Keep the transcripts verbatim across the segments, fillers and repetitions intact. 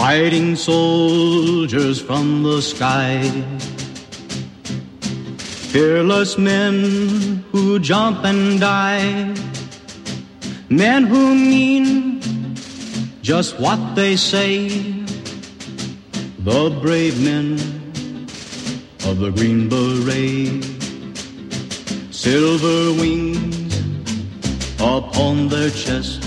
fighting soldiers from the sky, fearless men who jump and die, men who mean just what they say, the brave men of the Green Beret, silver wings upon their chest.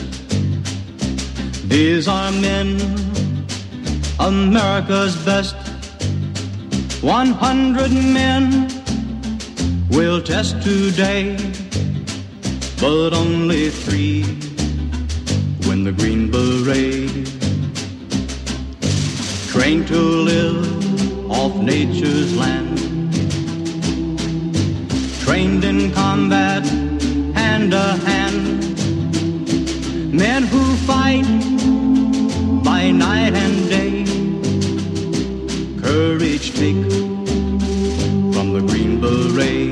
These are men, America's best. One hundred men will test today, but only three win the Green Beret. Trained to live off nature's land, trained in combat hand to hand, men who fight by night and day, courage take from the Green Beret,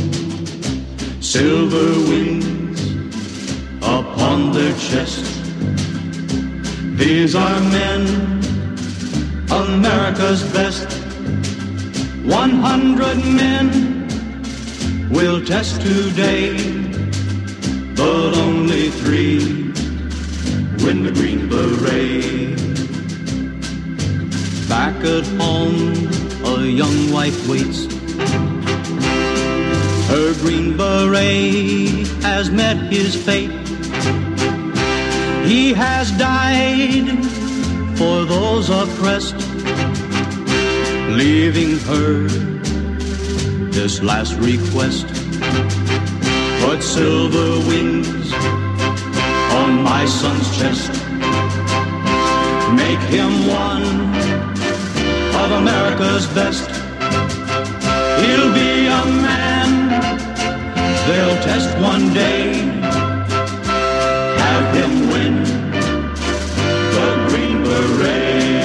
silver wings upon their chest. These are men, America's best. One hundred men will test today, but only three win the Green Beret. Back at home, a young wife waits. Her Green Beret has met his fate. He has died for those oppressed, leaving her this last request. Put silver wings on my son's chest. Make him one of America's best. He'll be a man they'll test one day. Have him win the Green Beret.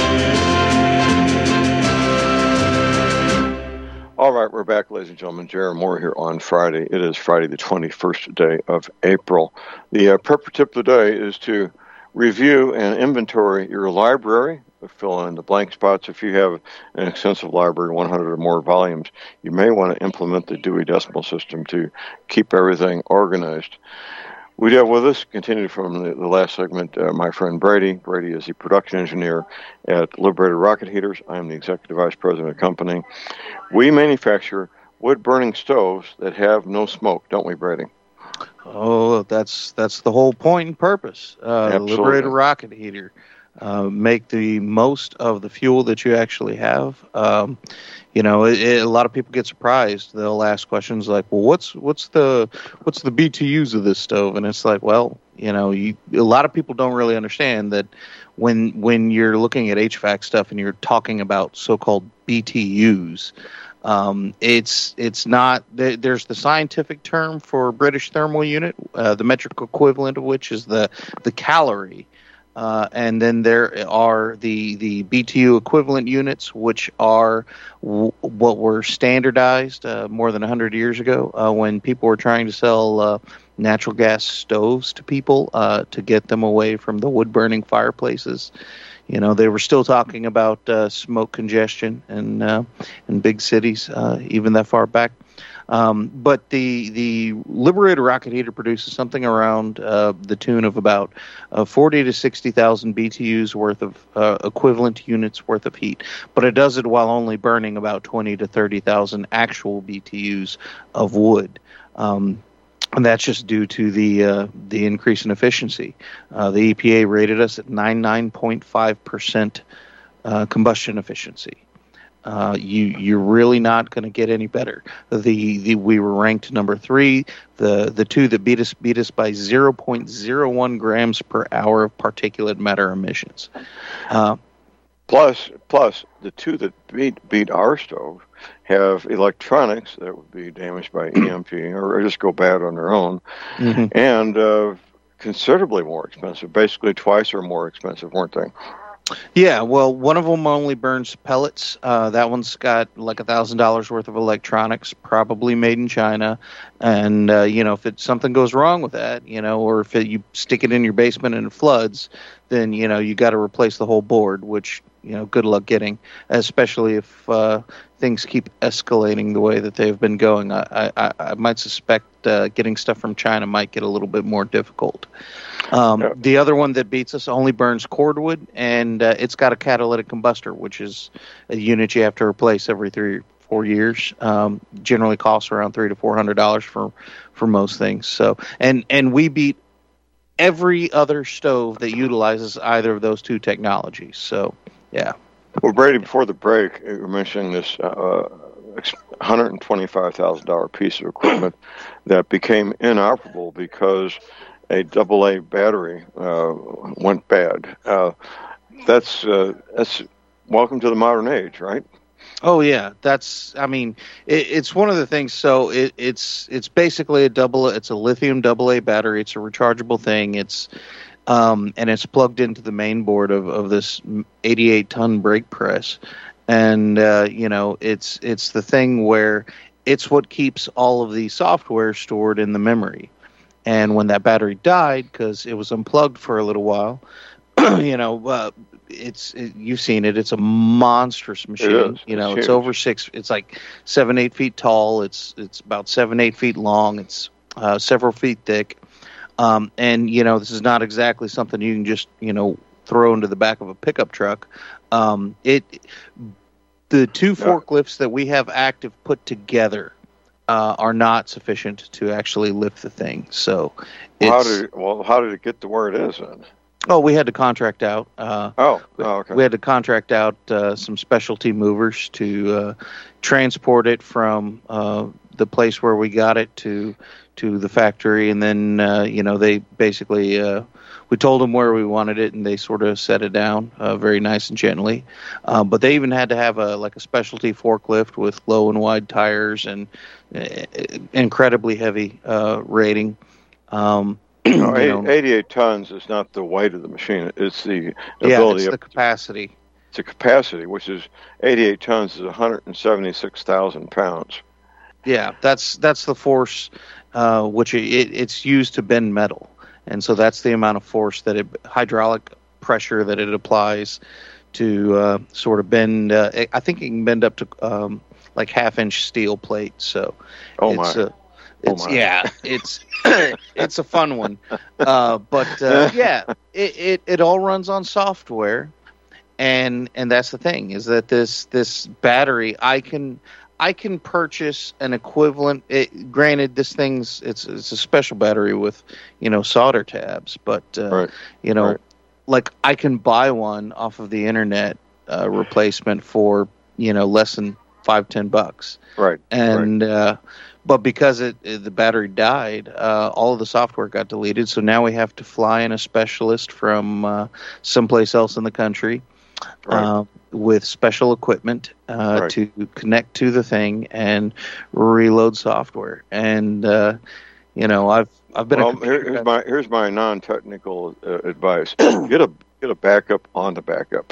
All right, we're back, ladies and gentlemen. Jerry Moore here on Friday. It is Friday, the twenty-first day of April. The uh, prep tip of the day is to review and inventory your library. Fill in the blank spots. If you have an extensive library, one hundred or more volumes, you may want to implement the Dewey Decimal System to keep everything organized. We have with us, continued from the, the last segment, uh, my friend Brady. Brady is the production engineer at Liberator Rocket Heaters. I am the executive vice president of the company. We manufacture wood-burning stoves that have no smoke, don't we, Brady? Oh, that's that's the whole point and purpose. Uh, Liberator Rocket Heater. Uh, make the most of the fuel that you actually have. Um, you know, it, it, a lot of people get surprised. They'll ask questions like, "Well, what's what's the what's the B T Us of this stove?" And it's like, well, you know, you, a lot of people don't really understand that when when you're looking at H V A C stuff and you're talking about so-called B T Us. Um, it's it's not. There's the scientific term for British thermal unit, uh, the metric equivalent of which is the the calorie. Uh, and then there are the, the B T U equivalent units, which are w- what were standardized uh, more than one hundred years ago uh, when people were trying to sell uh, natural gas stoves to people uh, to get them away from the wood-burning fireplaces. You know, they were still talking about uh, smoke congestion in, uh, in big cities, uh, even that far back. Um, but the the Liberator Rocket Heater produces something around uh, the tune of about uh, forty to sixty thousand B T Us worth of uh, equivalent units worth of heat. But it does it while only burning about twenty to thirty thousand actual B T Us of wood. Um, and that's just due to the uh, the increase in efficiency. Uh, the E P A rated us at ninety-nine point five percent uh, combustion efficiency. Uh, you, you're really not going to get any better. The, the we were ranked number three. The the two that beat us beat us by zero point zero one grams per hour of particulate matter emissions. Uh, plus, plus the two that beat beat our stove have electronics that would be damaged by E M P or just go bad on their own, mm-hmm. and uh, considerably more expensive. Basically, twice or more expensive, weren't they? Yeah, well, one of them only burns pellets. Uh, that one's got like a thousand dollars worth of electronics, probably made in China, And, uh, you know, if it, something goes wrong with that, you know, or if it, you stick it in your basement and it floods, then, you know, you got to replace the whole board, which, you know, good luck getting, especially if uh, things keep escalating the way that they've been going. I, I, I might suspect uh, getting stuff from China might get a little bit more difficult. Um, yeah. The other one that beats us only burns cordwood, and uh, it's got a catalytic combustor, which is a unit you have to replace every three four years. Um, generally costs around three to four hundred dollars for for most things. So, and and we beat every other stove that utilizes either of those two technologies. So, yeah. Well, Brady, before the break, you were mentioning this uh, one hundred twenty-five thousand dollars piece of equipment that became inoperable because a double A battery uh, went bad. Uh, that's uh, that's welcome to the modern age, right? Oh yeah, that's. I mean, it, it's one of the things. So it, it's it's basically a double. It's a lithium double A battery. It's a rechargeable thing. It's um, and it's plugged into the main board of, of this eighty-eight ton brake press, and uh, you know, it's it's the thing where it's what keeps all of the software stored in the memory. And when that battery died, because it was unplugged for a little while, you know. Uh, It's it, you've seen it. It's a monstrous machine. It is. You know, it's, it's over six. It's like seven, eight feet tall. It's it's about seven, eight feet long. It's uh, several feet thick. Um, and you know, this is not exactly something you can just you know throw into the back of a pickup truck. Um, it the two forklifts that we have active put together uh, are not sufficient to actually lift the thing. So, it's, how did well how did it get to where it is then? Oh, we had to contract out. Uh, oh, oh, okay. We had to contract out uh, some specialty movers to uh, transport it from uh, the place where we got it to to the factory, and then uh, you know they basically uh, we told them where we wanted it, and they sort of set it down uh, very nice and gently. Uh, but they even had to have a like a specialty forklift with low and wide tires and uh, incredibly heavy uh, rating. Um, No, eighty-eight tons is not the weight of the machine. It's the ability. Yeah, it's the of, capacity. It's a capacity, which is eighty-eight tons is one hundred seventy-six thousand pounds. Yeah, that's that's the force, uh, which it, it's used to bend metal, and so that's the amount of force that it hydraulic pressure that it applies to uh, sort of bend. Uh, I think it can bend up to um, like half inch steel plate. So, oh it's, my. Uh, It's, oh yeah, it's it's a fun one, uh, but uh, yeah, it, it, it all runs on software, and and that's the thing is that this this battery I can I can purchase an equivalent. It, granted, this thing's it's it's a special battery with you know solder tabs, but uh, right. you know right. like I can buy one off of the internet uh, replacement for you know less than five ten bucks, right? And right. Uh, But because it, it the battery died, uh, all of the software got deleted. So now we have to fly in a specialist from uh, someplace else in the country right. uh, with special equipment uh, right. to connect to the thing and reload software. And uh, you know, I've I've been. Well, a here, here's my here's my non-technical uh, advice: get a get a backup on the backup.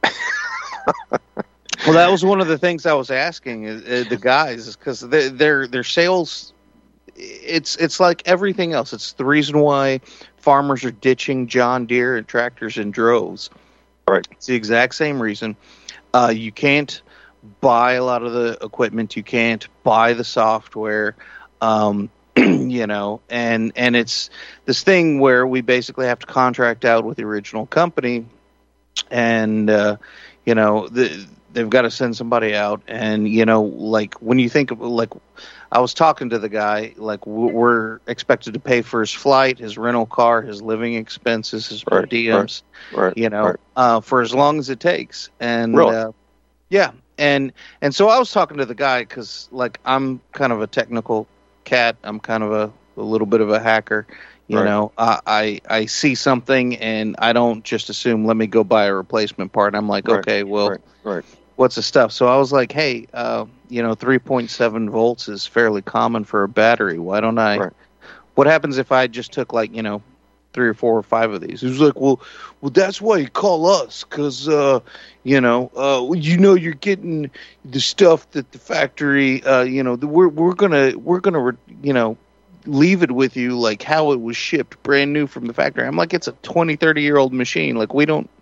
Well, that was one of the things I was asking uh, the guys, because they, their their sales, it's it's like everything else. It's the reason why farmers are ditching John Deere and tractors in droves. Right. It's the exact same reason. Uh, you can't buy a lot of the equipment. You can't buy the software. Um, you know, and and it's this thing where we basically have to contract out with the original company, and uh, you know the. They've got to send somebody out, and you know, like when you think of like, I was talking to the guy, like we're expected to pay for his flight, his rental car, his living expenses, his per right, diems, right, right, you know, right. uh, for as long as it takes. And really? uh, yeah, and and so I was talking to the guy because like I'm kind of a technical cat. I'm kind of a, a little bit of a hacker. You right. know, I, I I see something and I don't just assume let me go buy a replacement part. I'm like, right, okay, well. Right, right. What's the stuff? So I was like, hey, uh, you know, three point seven volts is fairly common for a battery. Why don't I? Right. What happens if I just took like, you know, three or four or five of these. He was like, well, well, that's why you call us, because, uh, you know, uh, you know, you're getting the stuff that the factory, uh, you know, the, we're we're gonna we're gonna you know leave it with you like how it was shipped, brand new from the factory. I'm like, it's a twenty, thirty year old machine. Like we don't,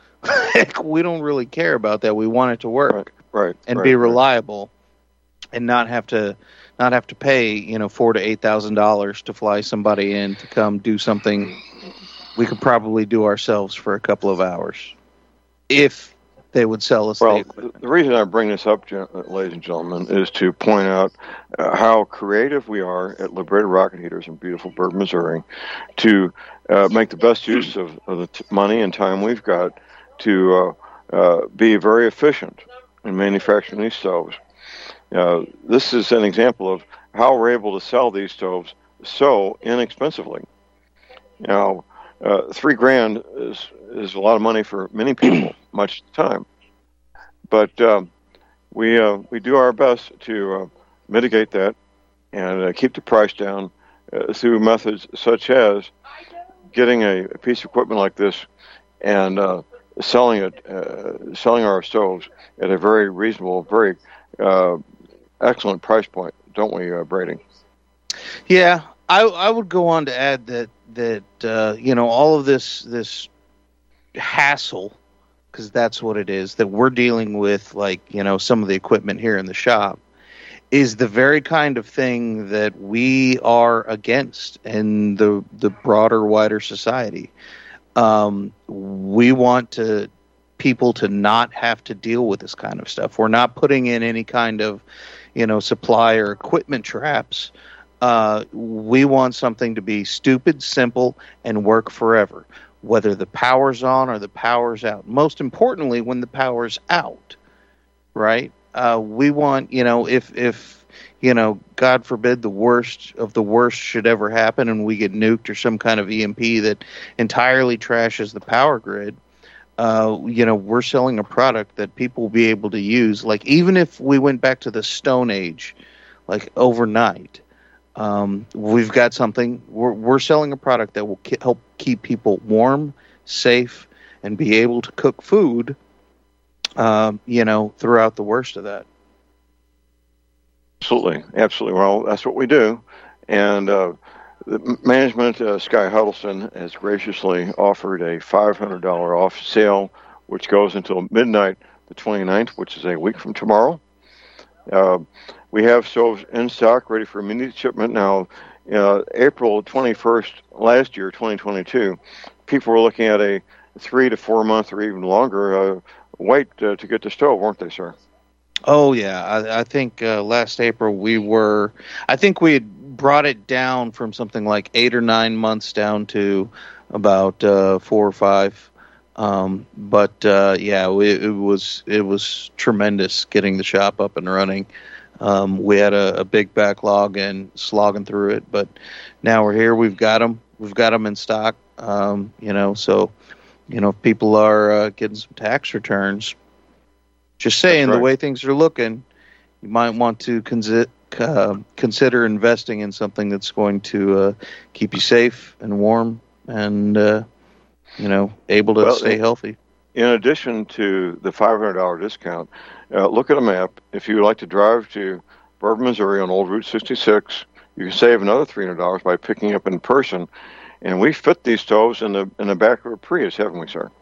we don't really care about that. We want it to work, right, right and right, be reliable, right. and not have to. Not have to pay, you know, four to eight thousand dollars to fly somebody in to come do something we could probably do ourselves for a couple of hours, if they would sell us well, the equipment. The reason I bring this up, ladies and gentlemen, is to point out uh, how creative we are at Liberated Rocket Heaters in beautiful Bourbon, Missouri, to uh, make the best use of, of the t- money and time we've got to uh, uh, be very efficient in manufacturing these stoves. Uh, this is an example of how we're able to sell these stoves so inexpensively. Now, uh, three grand is is a lot of money for many people, much time. But um, we uh, we do our best to uh, mitigate that and uh, keep the price down uh, through methods such as getting a, a piece of equipment like this and uh, selling it, uh, selling our stoves at a very reasonable, very uh, excellent price point, don't we, uh, Brady? Yeah, I I would go on to add that that uh, you know, all of this this hassle, because that's what it is that we're dealing with, like, you know, some of the equipment here in the shop, is the very kind of thing that we are against in the the broader, wider society. Um, we want to people to not have to deal with this kind of stuff. We're not putting in any kind of, you know, supply or equipment traps. Uh, we want something to be stupid, simple, and work forever, whether the power's on or the power's out. Most importantly, when the power's out, right? Uh, we want, you know, if, if, you know, God forbid the worst of the worst should ever happen and we get nuked or some kind of E M P that entirely trashes the power grid, uh, you know, we're selling a product that people will be able to use. Like, even if we went back to the Stone Age, like overnight, um, we've got something, we're, we're selling a product that will ke- help keep people warm, safe, and be able to cook food, um, you know, throughout the worst of that. Absolutely. Absolutely. Well, that's what we do. And, uh, the management, uh, Sky Huddleston, has graciously offered a five hundred dollars off sale, which goes until midnight the twenty-ninth, which is a week from tomorrow. Uh, we have stoves in stock, ready for immediate shipment. Now, uh, April twenty-first last year, twenty twenty-two, people were looking at a three to four month or even longer uh, wait uh, to get the stove, weren't they, sir? Oh, yeah. I, I think uh, last April we were, I think we had brought it down from something like eight or nine months down to about uh, four or five. Um, but uh, yeah, we, it was it was tremendous getting the shop up and running. Um, we had a, a big backlog and slogging through it, but now we're here. We've got them. We've got them in stock. Um, you know, so you know, if people are uh, getting some tax returns, just saying, right, the way things are looking, you might want to consider. Uh, consider investing in something that's going to uh, keep you safe and warm and, uh, you know, able to well, stay healthy. In addition to the five hundred dollars discount, uh, look at a map. If you would like to drive to Bourbon, Missouri on Old Route sixty-six, you can save another three hundred dollars by picking up in person. And we fit these stoves in the in the back of a Prius, haven't we, sir?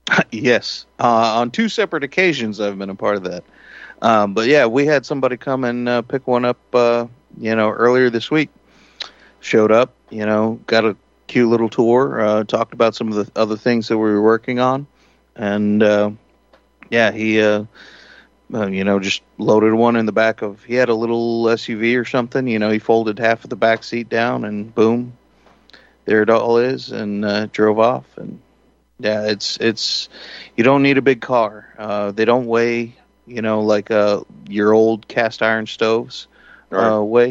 Yes. Uh, on two separate occasions, I've been a part of that. Um, but yeah, we had somebody come and uh, pick one up, uh, you know, earlier this week. Showed up, you know, got a cute little tour, uh, talked about some of the other things that we were working on. And, uh, yeah, he, uh, uh, you know, just loaded one in the back of, he had a little S U V or something, you know, he folded half of the back seat down and boom, there it all is, and uh, drove off. And yeah, it's, it's, you don't need a big car. Uh, they don't weigh, you know, like uh, your old cast iron stoves right. uh, weigh.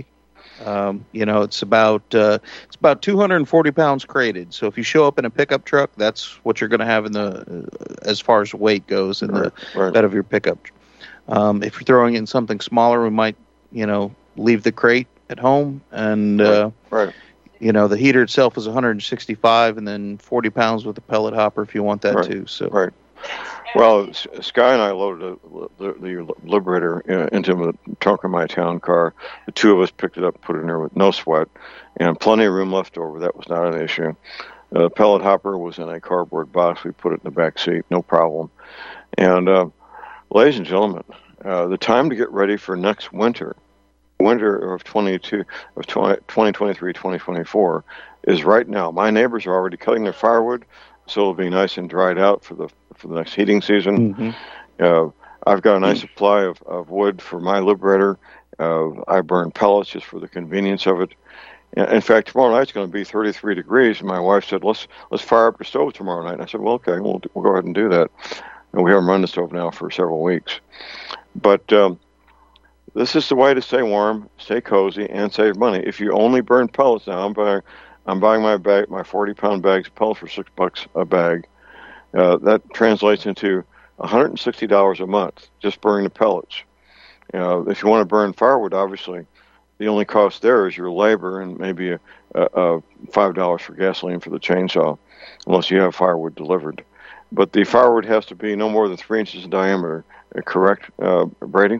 Um, you know, it's about uh, it's about two hundred forty pounds crated. So if you show up in a pickup truck, that's what you're going to have in the uh, as far as weight goes in right. the right. bed of your pickup. Um, if you're throwing in something smaller, we might, you know, leave the crate at home and uh, right. Right. you know, the heater itself is one hundred sixty-five, and then forty pounds with a pellet hopper if you want that right. too. So right. Well, Sky and I loaded the, the Liberator into the trunk of my town car. The two of us picked it up, put it in there with no sweat, and plenty of room left over. That was not an issue. The uh, pellet hopper was in a cardboard box. We put it in the back seat, no problem. And, uh, ladies and gentlemen, uh, the time to get ready for next winter, winter of twenty-two, of twenty twenty-three, twenty twenty-four, is right now. My neighbors are already cutting their firewood, so it'll be nice and dried out for the for the next heating season. Mm-hmm. Uh, I've got a nice mm-hmm. supply of, of wood for my Liberator. Uh, I burn pellets just for the convenience of it. In fact, tomorrow night's going to be thirty-three degrees, and my wife said, let's let's fire up the stove tomorrow night. And I said, well, okay, we'll, we'll go ahead and do that. And we haven't run the stove now for several weeks. But um, this is the way to stay warm, stay cozy, and save money. If you only burn pellets now, I'm buying, I'm buying my bag, my forty-pound bags of pellets for six bucks a bag. Uh, that translates into one hundred sixty dollars a month, just burning the pellets. Uh, if you want to burn firewood, obviously, the only cost there is your labor and maybe a, a, a five dollars for gasoline for the chainsaw, unless you have firewood delivered. But the firewood has to be no more than three inches in diameter. Correct, uh, Brady?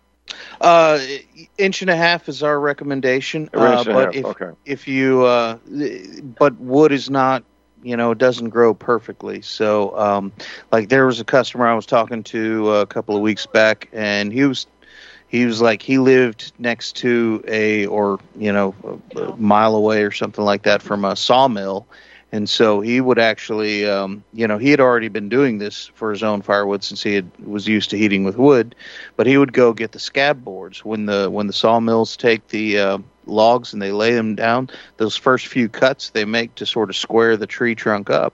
Uh, inch and a half is our recommendation. Uh, but if okay. if you, uh, but wood is not, you know, it doesn't grow perfectly. So, um, like there was a customer I was talking to a couple of weeks back, and he was. He was like, he lived next to a, or, you know, a, a mile away or something like that from a sawmill. And so he would actually, um, you know, he had already been doing this for his own firewood since he had, was used to heating with wood. But he would go get the scab boards when the when the sawmills take the uh, logs and they lay them down. Those first few cuts they make to sort of square the tree trunk up.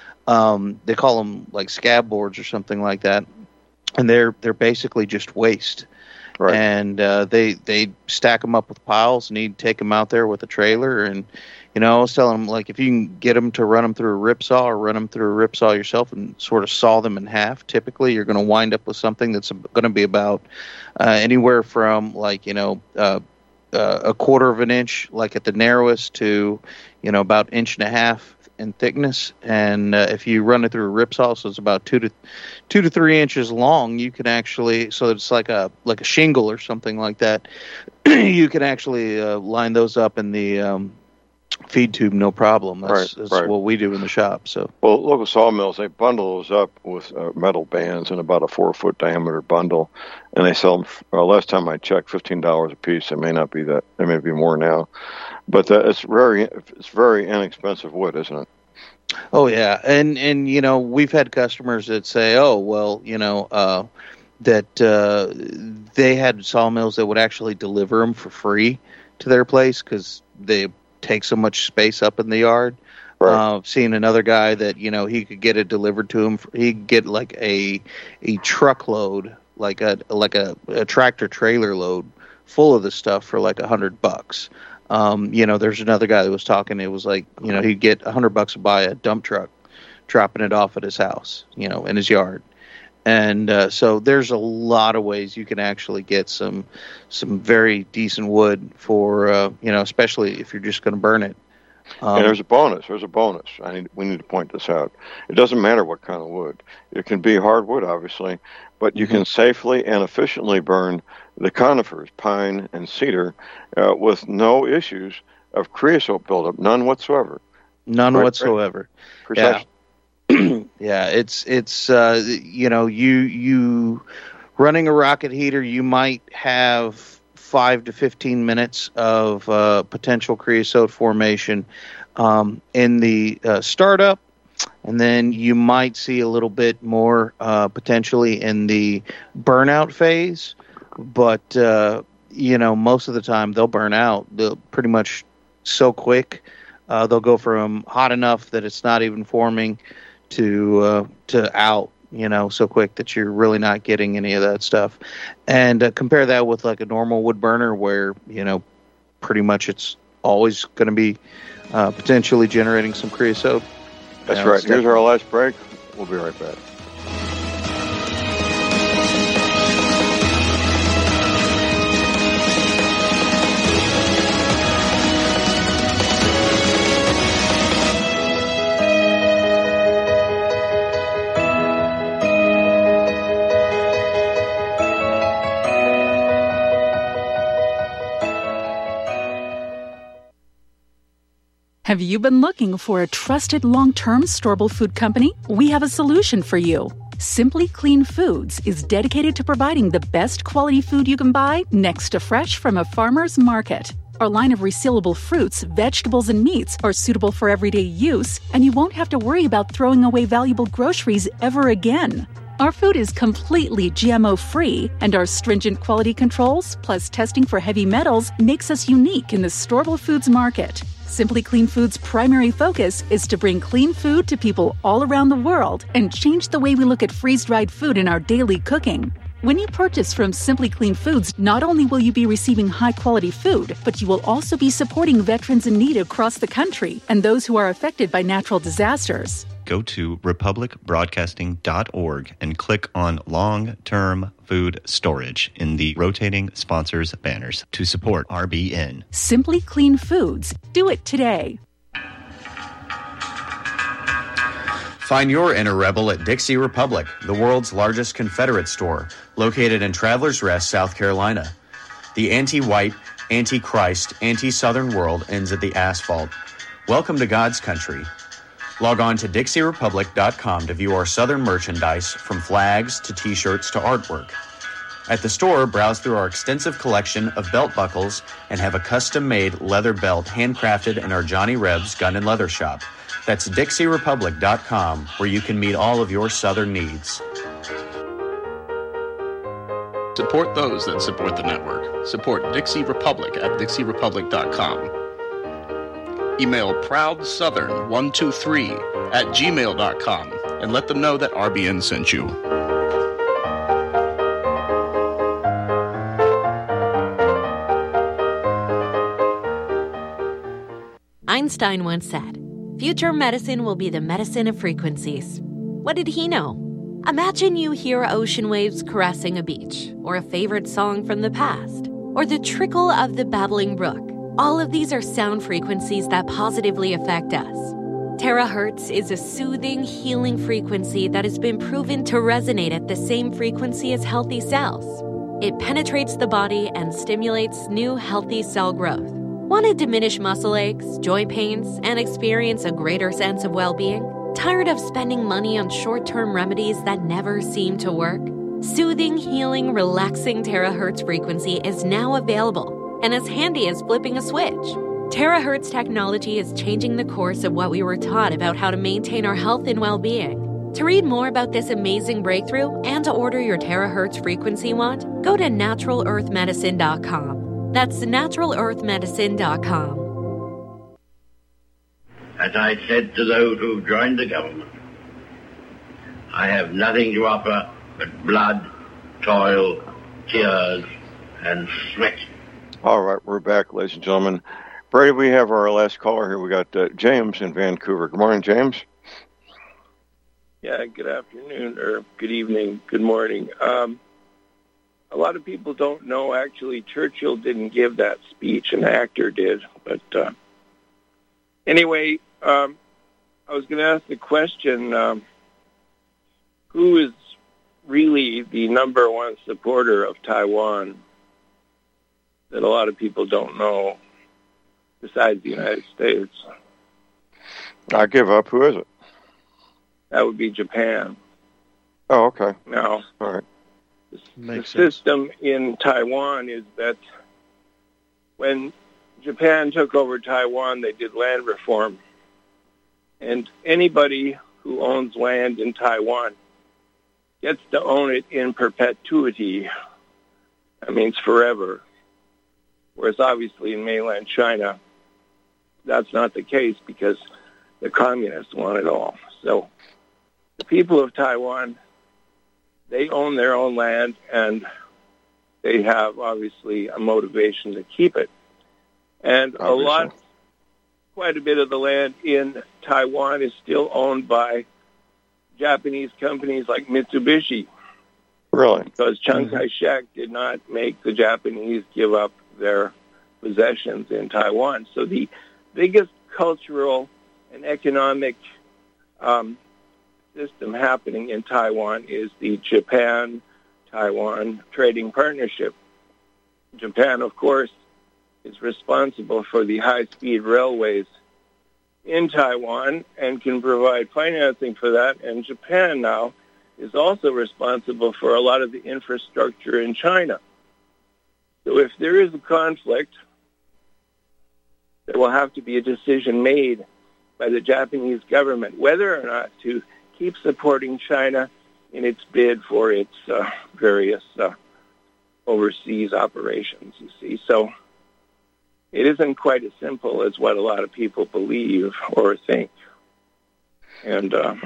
Um, they call them like scab boards or something like that. And they're they're basically just waste. Right. And uh, they they stack them up with piles, and he'd take them out there with a trailer. And, you know, I was telling him, like, if you can get them to run them through a rip saw or run them through a rip saw yourself and sort of saw them in half, typically you're going to wind up with something that's going to be about uh, anywhere from, like, you know, uh, uh, a quarter of an inch, like at the narrowest, to, you know, about inch and a half in thickness. And uh, if you run it through a rip saw, so it's about two to two to three inches long, you can actually, so it's like a like a shingle or something like that. You can actually uh, line those up in the um, feed tube, no problem. That's, right, that's right. what we do in the shop. So, well, local sawmills, they bundle those up with uh, metal bands in about a four foot diameter bundle, and they sell them. Well, last time I checked, fifteen dollars a piece. It may not be that. There may be more now. But uh, it's very it's very inexpensive wood, isn't it? Oh yeah, and and you know, we've had customers that say, oh well, you know, uh, that uh, they had sawmills that would actually deliver them for free to their place because they take so much space up in the yard. Right. Uh, seeing another guy that, you know, he could get it delivered to him. He could get like a a truckload, like a like a, a tractor trailer load full of the stuff for like a hundred bucks. Um, you know, there's another guy that was talking. It was like, you know, he'd get a hundred bucks to buy a dump truck, dropping it off at his house, you know, in his yard. And uh, so there's a lot of ways you can actually get some some very decent wood for, uh, you know, especially if you're just going to burn it. Um, and there's a bonus. There's a bonus. I need, we need to point this out. It doesn't matter what kind of wood. It can be hardwood, obviously, but you mm-hmm. can safely and efficiently burn the conifers, pine and cedar, uh, with no issues of creosote buildup, none whatsoever. None right, whatsoever. Right. Precisely. Yeah. Yeah, it's it's uh, you know, you you running a rocket heater, you might have five to fifteen minutes of uh, potential creosote formation um, in the uh, startup, and then you might see a little bit more uh, potentially in the burnout phase. But uh, you know, most of the time they'll burn out. They'll pretty much so quick. Uh, they'll go from hot enough that it's not even forming to uh, to out. You know, so quick that you're really not getting any of that stuff. And uh, compare that with like a normal wood burner where, you know, pretty much it's always going to be uh, potentially generating some creosote. That's you know, right. Here's our last break. We'll be right back. Have you been looking for a trusted long-term storable food company? We have a solution for you. Simply Clean Foods is dedicated to providing the best quality food you can buy next to fresh from a farmer's market. Our line of resealable fruits, vegetables, and meats are suitable for everyday use, and you won't have to worry about throwing away valuable groceries ever again. Our food is completely G M O-free, and our stringent quality controls, plus testing for heavy metals, makes us unique in the storable foods market. Simply Clean Foods' primary focus is to bring clean food to people all around the world and change the way we look at freeze-dried food in our daily cooking. When you purchase from Simply Clean Foods, not only will you be receiving high-quality food, but you will also be supporting veterans in need across the country and those who are affected by natural disasters. Go to republic broadcasting dot org and click on long-term food storage in the rotating sponsors banners to support R B N. Simply Clean Foods. Do it today. Find your inner rebel at Dixie Republic, the world's largest Confederate store, located in Travelers Rest, South Carolina. The anti-white, anti-Christ, anti-Southern world ends at the asphalt. Welcome to God's country. Log on to dixie republic dot com to view our Southern merchandise, from flags to t-shirts to artwork. At the store, browse through our extensive collection of belt buckles and have a custom-made leather belt handcrafted in our Johnny Rebs Gun and Leather Shop. That's dixie republic dot com, where you can meet all of your Southern needs. Support those that support the network. Support Dixie Republic at dixie republic dot com. Email proud southern one two three at gmail dot com and let them know that R B N sent you. Einstein once said, "Future medicine will be the medicine of frequencies." What did he know? Imagine you hear ocean waves caressing a beach, or a favorite song from the past, or the trickle of the babbling brook. All of these are sound frequencies that positively affect us. Terahertz is a soothing, healing frequency that has been proven to resonate at the same frequency as healthy cells. It penetrates the body and stimulates new, healthy cell growth. Want to diminish muscle aches, joint pains, and experience a greater sense of well-being? Tired of spending money on short-term remedies that never seem to work? Soothing, healing, relaxing terahertz frequency is now available, and as handy as flipping a switch. Terahertz technology is changing the course of what we were taught about how to maintain our health and well-being. To read more about this amazing breakthrough and to order your terahertz frequency wand, go to natural earth medicine dot com. That's natural earth medicine dot com. As I said to those who joined the government, I have nothing to offer but blood, toil, tears, and sweat. All right, we're back, ladies and gentlemen. Brady, we have our last caller here. We got uh, James in Vancouver. Good morning, James. Yeah, good afternoon, or good evening, good morning. Um, a lot of people don't know, actually, Churchill didn't give that speech, an actor did. But uh, anyway, um, I was going to ask the question, um, who is really the number one supporter of Taiwan that a lot of people don't know besides the United States? I give up. Who is it? That would be Japan. Oh, okay. Now, all right. The, the system in Taiwan is that when Japan took over Taiwan, they did land reform. And anybody who owns land in Taiwan gets to own it in perpetuity. That means forever. Whereas obviously in mainland China, that's not the case because the communists want it all. So the people of Taiwan, they own their own land, and they have obviously a motivation to keep it. And obviously. a lot, quite a bit of the land in Taiwan is still owned by Japanese companies like Mitsubishi. Really? Because Chiang Kai-shek did not make the Japanese give up their possessions in Taiwan. So the biggest cultural and economic um, system happening in Taiwan is the Japan-Taiwan Trading Partnership. Japan, of course, is responsible for the high-speed railways in Taiwan and can provide financing for that. And Japan now is also responsible for a lot of the infrastructure in China. So if there is a conflict, there will have to be a decision made by the Japanese government whether or not to keep supporting China in its bid for its uh, various uh, overseas operations, you see. So it isn't quite as simple as what a lot of people believe or think. And uh,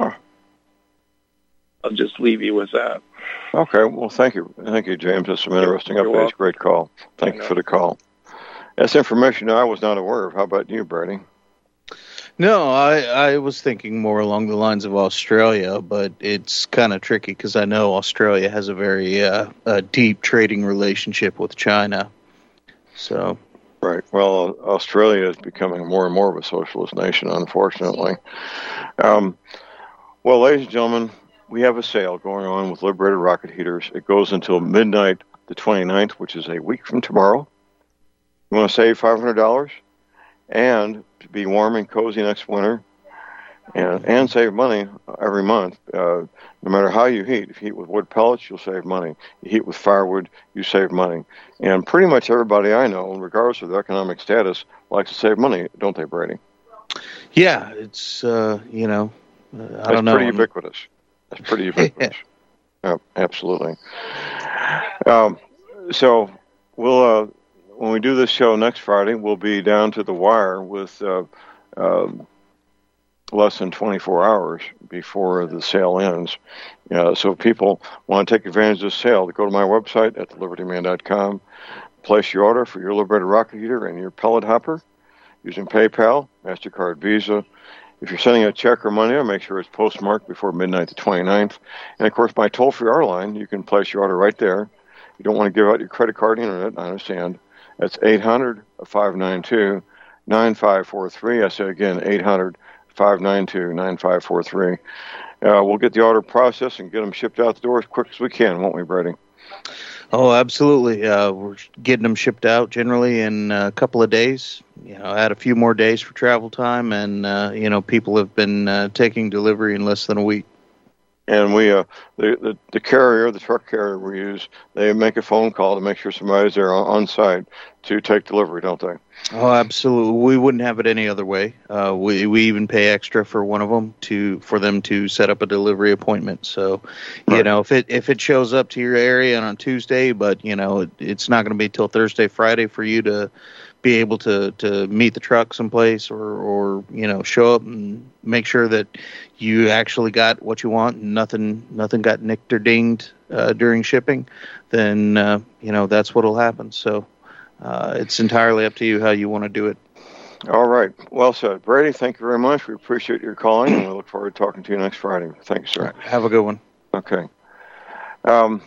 I'll just leave you with that. Okay. Well, thank you. Thank you, James. That's some interesting You're updates. welcome. Great call. Thank you for the call. That's information I was not aware of. How about you, Brady? No, I, I was thinking more along the lines of Australia, but it's kind of tricky because I know Australia has a very uh, a deep trading relationship with China. So, right. Well, Australia is becoming more and more of a socialist nation, unfortunately. Um, well, ladies and gentlemen, we have a sale going on with Liberated Rocket Heaters. It goes until midnight the twenty-ninth, which is a week from tomorrow. You want to save five hundred dollars and to be warm and cozy next winter and, and save money every month. Uh, no matter how you heat. If you heat with wood pellets, you'll save money. You heat with firewood, you save money. And pretty much everybody I know, regardless of their economic status, likes to save money, don't they, Brady? Yeah, it's, uh, you know, uh, I That's don't know. pretty ubiquitous. That's pretty ubiquitous. Yeah, absolutely. Um, so we'll... Uh, When we do this show next Friday, we'll be down to the wire with uh, uh, less than twenty-four hours before the sale ends. Uh, so if people want to take advantage of the sale, go to my website at the liberty man dot com, place your order for your Liberated Rocket Heater and your pellet hopper using PayPal, MasterCard, Visa. If you're sending a check or money, make sure it's postmarked before midnight the twenty-ninth. And, of course, my toll-free R line, you can place your order right there. You don't want to give out your credit card and internet, I understand. That's eight hundred, five nine two, nine five four three. I say again, eight hundred, five nine two, nine five four three. Uh, we'll get the order processed and get them shipped out the door as quick as we can, won't we, Brady? Oh, absolutely. Uh, we're getting them shipped out generally in a couple of days. You know, add a few more days for travel time, and, uh, you know, people have been uh, taking delivery in less than a week. And we, uh, the, the the carrier, the truck carrier we use, they make a phone call to make sure somebody's there on, on site to take delivery, don't they? Oh, absolutely. We wouldn't have it any other way. Uh, we we even pay extra for one of them to for them to set up a delivery appointment. So, you right. know, if it if it shows up to your area on Tuesday, but you know, it, it's not going to be till Thursday, Friday for you to be able to, to meet the truck someplace or, or, you know, show up and make sure that you actually got what you want and nothing, nothing got nicked or dinged uh, during shipping, then, uh, you know, that's what will happen. So uh, it's entirely up to you how you want to do it. All right. Well said. Brady, thank you very much. We appreciate your calling, and we look forward to talking to you next Friday. Thanks, sir. Right. Have a good one. Okay. Um,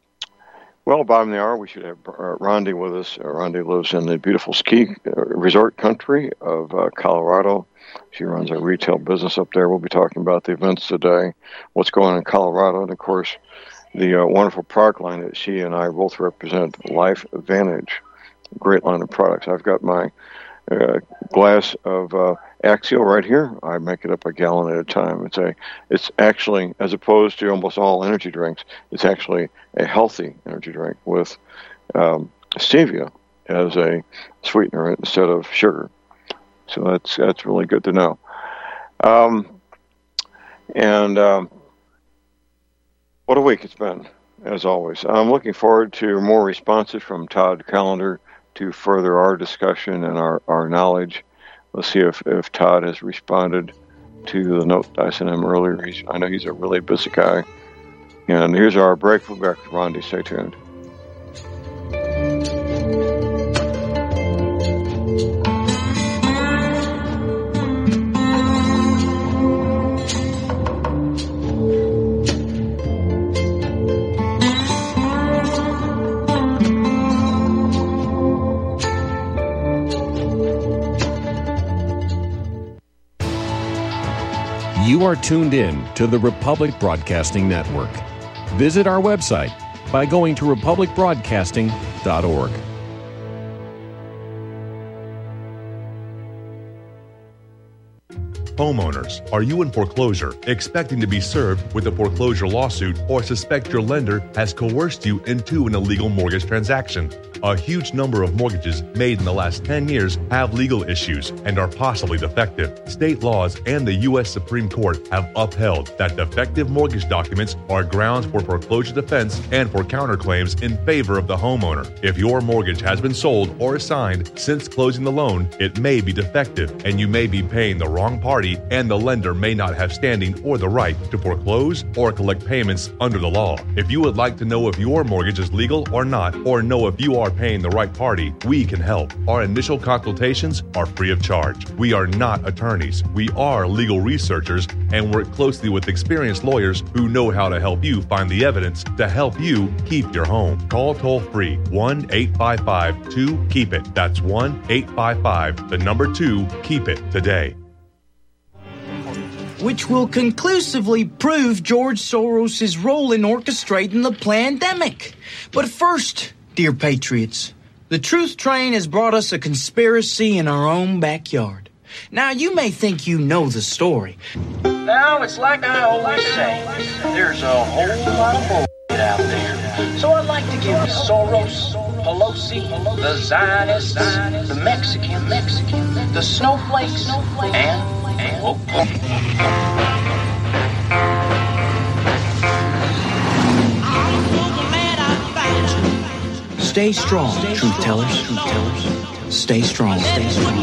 Well, bottom of the hour, we should have uh, Rondi with us. Uh, Rondi lives in the beautiful ski uh, resort country of uh, Colorado. She runs a retail business up there. We'll be talking about the events today, what's going on in Colorado, and, of course, the uh, wonderful product line that she and I both represent, Life Advantage. Great line of products. I've got my uh, glass of uh, Axial right here. I make it up a gallon at a time. It's a, it's actually, as opposed to almost all energy drinks, it's actually a healthy energy drink with um, stevia as a sweetener instead of sugar. So that's that's really good to know. Um, and um, what a week it's been, as always. I'm looking forward to more responses from Todd Callender to further our discussion and our, our knowledge. Let's see if, if Todd has responded to the note I sent him earlier. He's, I know he's a really busy guy. And here's our break. We'll be back to Rondi. Stay tuned. You are tuned in to the Republic Broadcasting Network. Visit our website by going to republic broadcasting dot org. Homeowners, are you in foreclosure, expecting to be served with a foreclosure lawsuit, or suspect your lender has coerced you into an illegal mortgage transaction? A huge number of mortgages made in the last ten years have legal issues and are possibly defective. State laws and the U S Supreme Court have upheld that defective mortgage documents are grounds for foreclosure defense and for counterclaims in favor of the homeowner. If your mortgage has been sold or assigned since closing the loan, it may be defective and you may be paying the wrong party, and the lender may not have standing or the right to foreclose or collect payments under the law. If you would like to know if your mortgage is legal or not, or know if you are paying the right party, we can help. Our initial consultations are free of charge. We are not attorneys. We are legal researchers and work closely with experienced lawyers who know how to help you find the evidence to help you keep your home. Call toll free one eight five five two keep it. That's one eight five five, the number two, keep it today. Which will conclusively prove George Soros' role in orchestrating the pandemic. But first, dear patriots, the truth train has brought us a conspiracy in our own backyard. Now, you may think you know the story. Now, it's like I always say, there's a whole lot of bullshit out there. So I'd like to give Soros, Pelosi, the Zionists, the Mexican, Mexican, the snowflakes, and, and, oh, Stay strong, truth tellers, truth tellers. Stay strong, stay strong.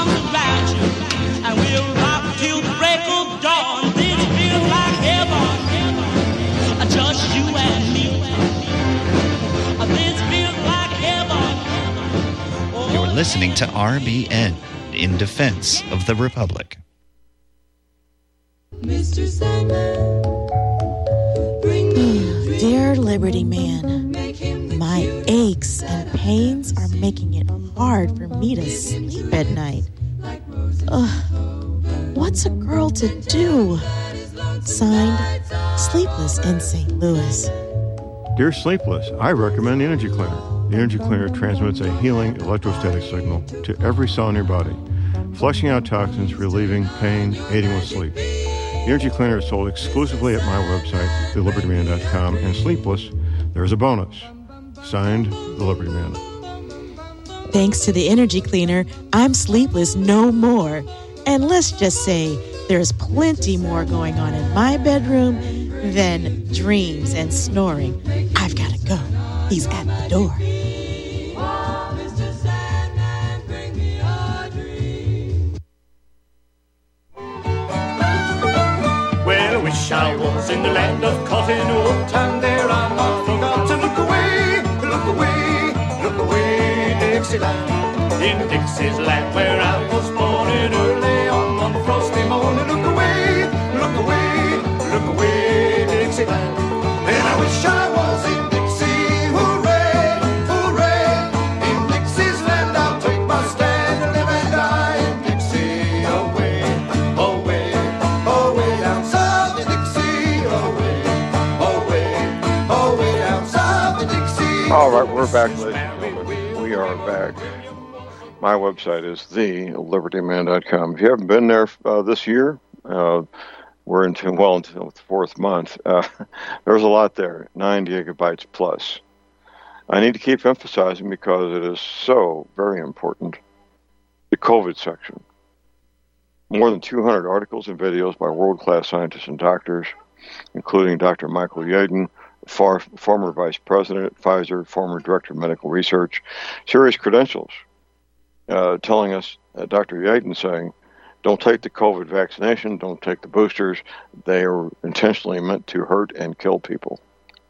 And we'll rock till the break of dawn. This feels like heaven. Just you and me. This feels like heaven. You're listening to R B N, in defense of the Republic. Mister Sandman, bring me Dear Liberty Man, my aches and pains are making it hard for me to sleep at night. Ugh, what's a girl to do? Signed, Sleepless in Saint Louis. Dear Sleepless, I recommend the Energy Cleaner. The Energy Cleaner transmits a healing electrostatic signal to every cell in your body, flushing out toxins, relieving pain, aiding with sleep. The Energy Cleaner is sold exclusively at my website, the liberty man dot com, and Sleepless, there's a bonus. Signed, The Liberty Man. Thanks to the Energy Cleaner, I'm sleepless no more. And let's just say there's plenty more going on in my bedroom than dreams and snoring. I've got to go. He's at the door. Well, I wish I was in the land of Cottonwood, and there I might forgot to look away, look away, look away, Dixieland. In Dixie's land where I was born, and early on one frosty morning, look away, look away, look away, Dixieland. And I wish I was in Dixie, hooray, hooray. In Dixie's land I'll take my stand and live and die in Dixie, away, away, away down south in Dixie, away, away, away down south in Dixie. All right, we're back, ladies and gentlemen. We are back. My website is the liberty man dot com. If you haven't been there uh, this year, uh, we're into, well, into the fourth month. Uh, there's a lot there, nine gigabytes plus. I need to keep emphasizing because it is so very important. The COVID section. More than two hundred articles and videos by world-class scientists and doctors, including Doctor Michael Yeadon, far, former vice president at Pfizer, former director of medical research, serious credentials, uh, telling us, uh, Doctor Yeadon saying, don't take the COVID vaccination, don't take the boosters. They are intentionally meant to hurt and kill people.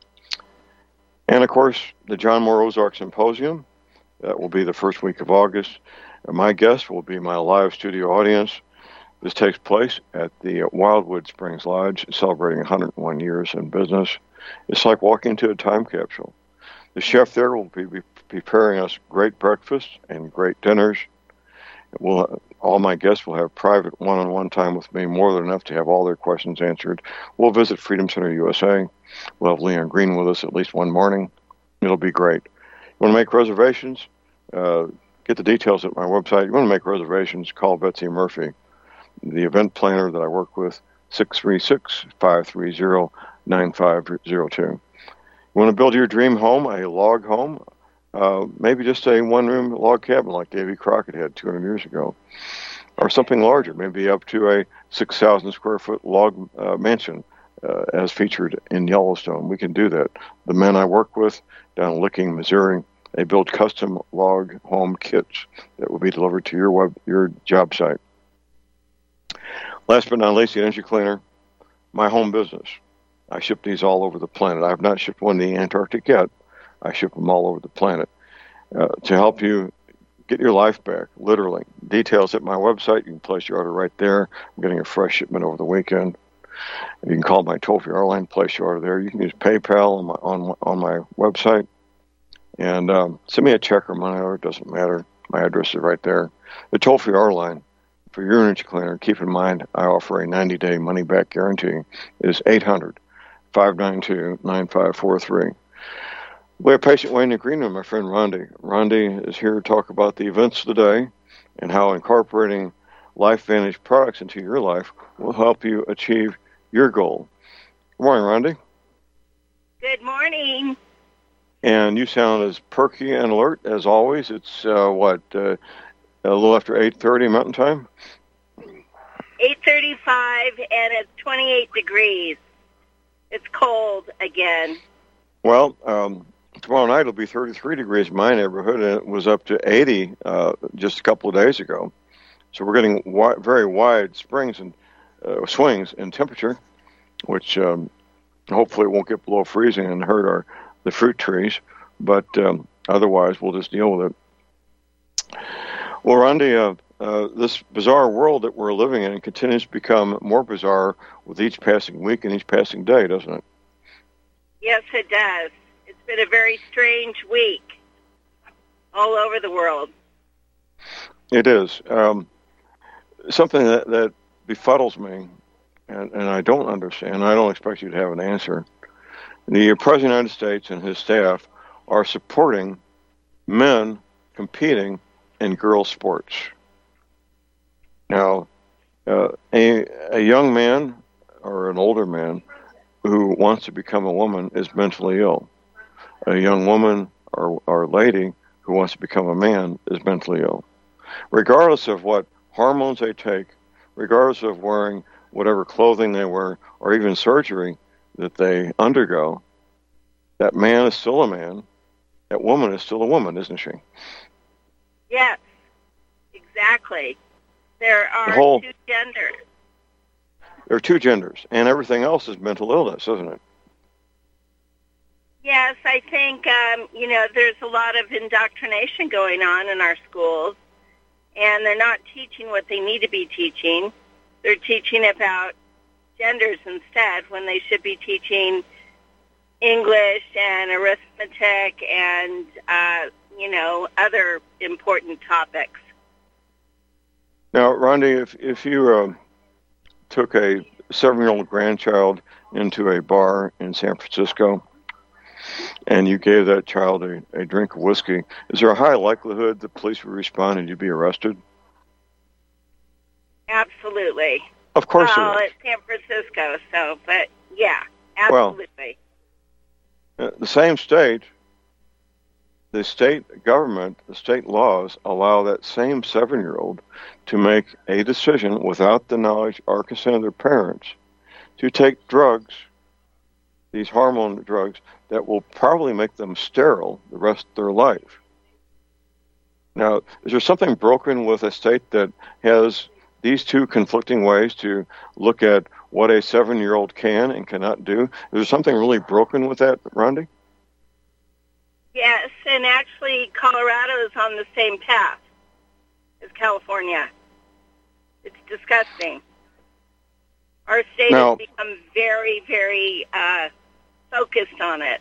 And, of course, the John Moore Ozark Symposium. That will be the first week of August. And my guest will be my live studio audience. This takes place at the Wildwood Springs Lodge, celebrating one hundred one years in business. It's like walking into a time capsule. The chef there will be preparing us great breakfasts and great dinners. We'll, all my guests will have private one-on-one time with me, more than enough to have all their questions answered. We'll visit Freedom Center U S A. We'll have Leon Green with us at least one morning. It'll be great. You want to make reservations? Uh, get the details at my website. You want to make reservations, call Betsy Murphy. the event planner that I work with, six three six, five three zero, nine five zero two. You want to build your dream home, a log home, uh, maybe just a one-room log cabin like Davy Crockett had two hundred years ago, or something larger, maybe up to a six thousand square foot log uh, mansion uh, as featured in Yellowstone. We can do that. The men I work with down in Licking, Missouri, they build custom log home kits that will be delivered to your web, your job site. Last but not least, the Energy Cleaner, my home business. I ship these all over the planet. I have not shipped one to the Antarctic yet. I ship them all over the planet uh, to help you get your life back, literally. Details at my website. You can place your order right there. I'm getting a fresh shipment over the weekend. You can call my toll-free line, place your order there. You can use PayPal on my on, on my website. And um, send me a check or money order. It doesn't matter. My address is right there. The toll-free R line for your Energy Cleaner, keep in mind, I offer a ninety-day money-back guarantee, is eight hundred, five nine two, nine five four three. We have patient Wayne in the green room, my friend Rondi. Rondi is here to talk about the events of the day and how incorporating LifeVantage products into your life will help you achieve your goal. Good morning, Rondi. Good morning. And you sound as perky and alert as always. It's, uh, what, uh, a little after eight thirty Mountain Time? eight thirty-five, and it's twenty-eight degrees. It's cold again. Well, um, tomorrow night it'll be thirty-three degrees in my neighborhood, and it was up to eighty uh, just a couple of days ago. So we're getting wi- very wide springs and uh, swings in temperature, which um, hopefully won't get below freezing and hurt our the fruit trees. But um, otherwise, we'll just deal with it. Well, Rondi, uh, uh, this bizarre world that we're living in continues to become more bizarre with each passing week and each passing day, doesn't it? Yes, it does. It's been a very strange week all over the world. It is. Um, something that, that befuddles me, and, and I don't understand, I don't expect you to have an answer. The President of the United States and his staff are supporting men competing in girls' sports. Now, uh, a, a young man or an older man who wants to become a woman is mentally ill. A young woman or, or lady who wants to become a man is mentally ill. Regardless of what hormones they take, regardless of wearing whatever clothing they wear, or even surgery that they undergo, that man is still a man. That woman is still a woman, isn't she? Yes, exactly. There are the whole, two genders. There are two genders, and everything else is mental illness, isn't it? Yes, I think, um, you know, there's a lot of indoctrination going on in our schools, and they're not teaching what they need to be teaching. They're teaching about genders instead when they should be teaching English and arithmetic and, uh, you know, other important topics. Now, Rondi, if, if you uh, took a seven-year-old grandchild into a bar in San Francisco and you gave that child a, a drink of whiskey, is there a high likelihood the police would respond and you'd be arrested? Absolutely. Of course well, there is. it's San Francisco, so, but yeah, absolutely. Well, the same state, the state government, the state laws allow that same seven-year-old to make a decision without the knowledge or consent of their parents to take drugs, these hormone drugs, that will probably make them sterile the rest of their life. Now, is there something broken with a state that has these two conflicting ways to look at what a seven-year-old can and cannot do? Is there something really broken with that, Rondi? Yes, and actually Colorado is on the same path as California. It's disgusting. Our state now, has become very, very uh, focused on it.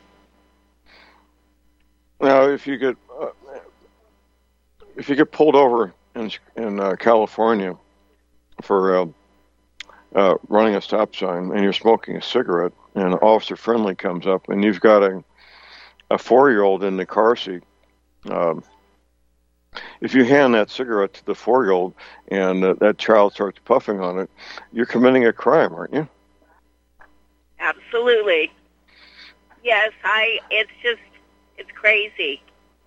Now, if you get uh, if you get pulled over in in uh, California for uh, uh, running a stop sign and you're smoking a cigarette, and Officer Friendly comes up and you've got a a four-year-old in the car seat, um, if you hand that cigarette to the four-year-old and uh, that child starts puffing on it, you're committing a crime, aren't you? Absolutely. Yes, I. It's just, it's crazy.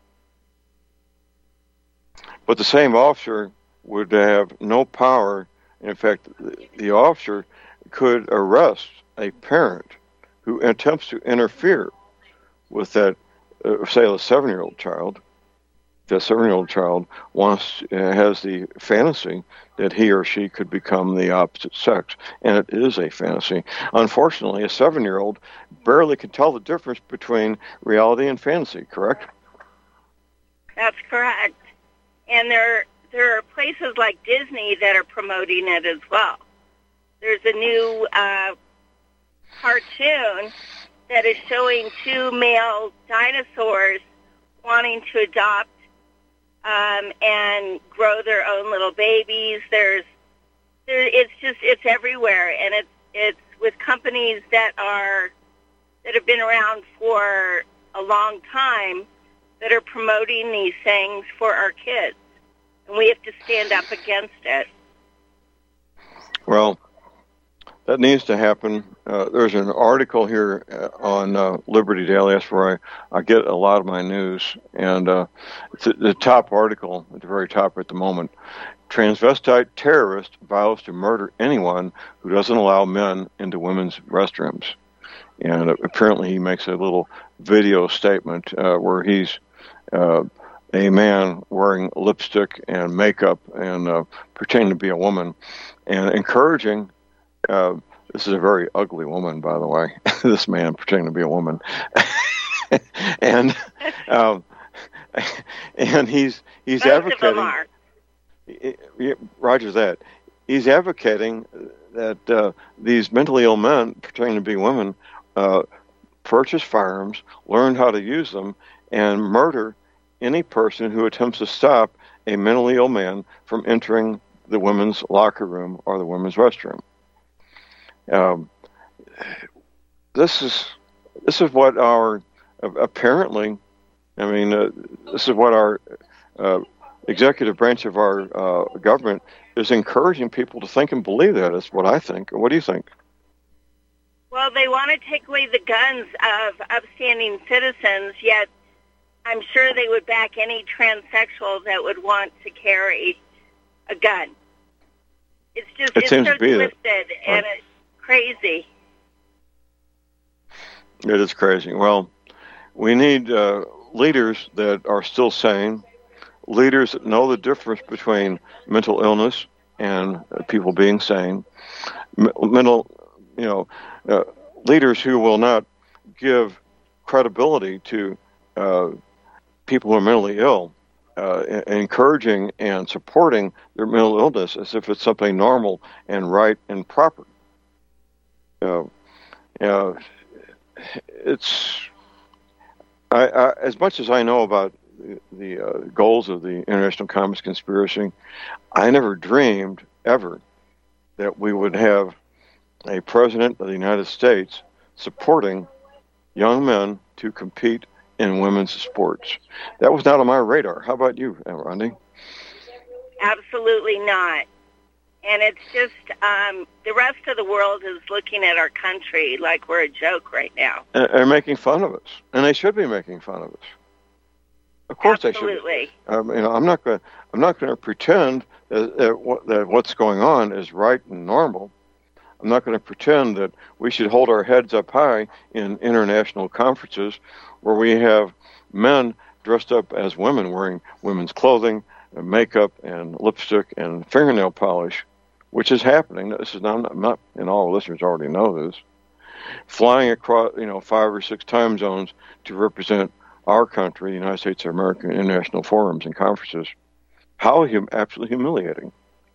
But the same officer would have no power. In fact, the officer could arrest a parent who attempts to interfere with that, uh, say, a seven-year-old child. That seven-year-old child wants uh, has the fantasy that he or she could become the opposite sex, and it is a fantasy. Unfortunately, a seven-year-old barely can tell the difference between reality and fantasy. Correct? That's correct. And there, there are places like Disney that are promoting it as well. There's a new uh, cartoon that is showing two male dinosaurs wanting to adopt um, and grow their own little babies. There's, there, it's just, it's everywhere, and it's, it's with companies that are, that have been around for a long time that are promoting these things for our kids, and we have to stand up against it. Well, that needs to happen. Uh, there's an article here uh, on uh, Liberty Daily. That's where I, I get a lot of my news. And uh, it's the, the top article at the very top at the moment. Transvestite terrorist vows to murder anyone who doesn't allow men into women's restrooms. And uh, apparently he makes a little video statement uh, where he's uh, a man wearing lipstick and makeup and uh, pretending to be a woman and encouraging. Uh, this is a very ugly woman, by the way. This man pretending to be a woman, and um, and he's he's Most advocating. Of them are. Roger that. He's advocating that uh, these mentally ill men pretending to be women uh, purchase firearms, learn how to use them, and murder any person who attempts to stop a mentally ill man from entering the women's locker room or the women's restroom. Um, this is this is what our apparently, I mean, uh, this is what our uh, executive branch of our uh, government is encouraging people to think and believe. That is what I think. What do you think? Well, they want to take away the guns of upstanding citizens, yet I'm sure they would back any transsexual that would want to carry a gun. It's just it it's seems so to be twisted that. and it's crazy. It is crazy. Well, we need uh, leaders that are still sane, leaders that know the difference between mental illness and uh, people being sane, M- mental, you know, uh, leaders who will not give credibility to uh, people who are mentally ill, uh, encouraging and supporting their mental illness as if it's something normal and right and proper. Uh, uh, it's I, I, as much as I know about the, the uh, goals of the International Communist Conspiracy, I never dreamed ever that we would have a president of the United States supporting young men to compete in women's sports. That was not on my radar. How about you, Rodney? Absolutely not. And it's just, um, the rest of the world is looking at our country like we're a joke right now. And they're making fun of us. And they should be making fun of us. Of course Absolutely. they should. Um, you know, I'm not going. I'm not going to pretend that, that, what, that what's going on is right and normal. I'm not going to pretend that we should hold our heads up high in international conferences where we have men dressed up as women wearing women's clothing, and makeup, and lipstick, and fingernail polish, which is happening. This is not, not and all listeners already know this. Flying across, you know, five or six time zones to represent our country, the United States of America, in international forums and conferences. How hum- absolutely humiliating.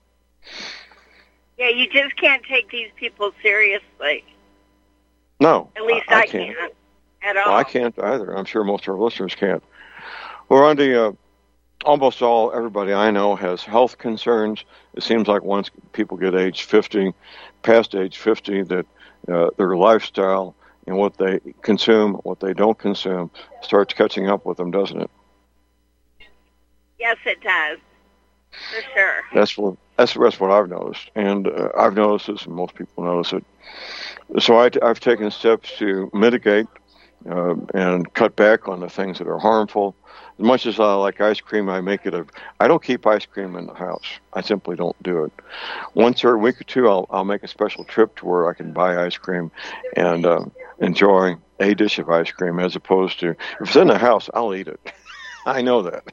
Yeah, you just can't take these people seriously. No. At least I, I I can't. can't at all. Well, I can't either. I'm sure most of our listeners can't. Well, Randy, uh, almost all, everybody I know has health concerns. It seems like once people get age fifty, past age fifty, that uh, their lifestyle and what they consume, what they don't consume, starts catching up with them, doesn't it? Yes, it does. For sure. That's what that's, that's what I've noticed, and uh, I've noticed this, and most people notice it. So I, I've taken steps to mitigate uh, and cut back on the things that are harmful. As much as I like ice cream, I make it a. I don't keep ice cream in the house. I simply don't do it. Once every week or two, I'll I'll make a special trip to where I can buy ice cream and uh, enjoy a dish of ice cream, as opposed to if it's in the house, I'll eat it. I know that.